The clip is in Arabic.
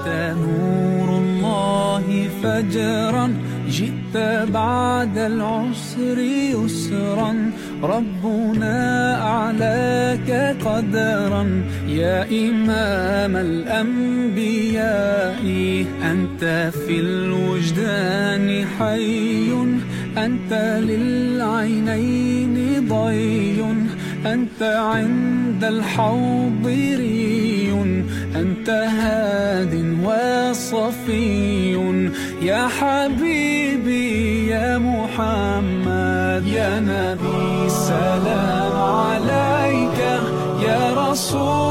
أنت نور الله فجرا، جئت بعد العسر يسرا، ربنا أعلاك قدرا يا إمام الأنبياء. أنت في الوجدان حي، أنت للعينين ضي، أنت عند الحوض ري، أنت هاد وصفي يا حبيبي يا محمد. يا نبي سلام عليك، يا رسول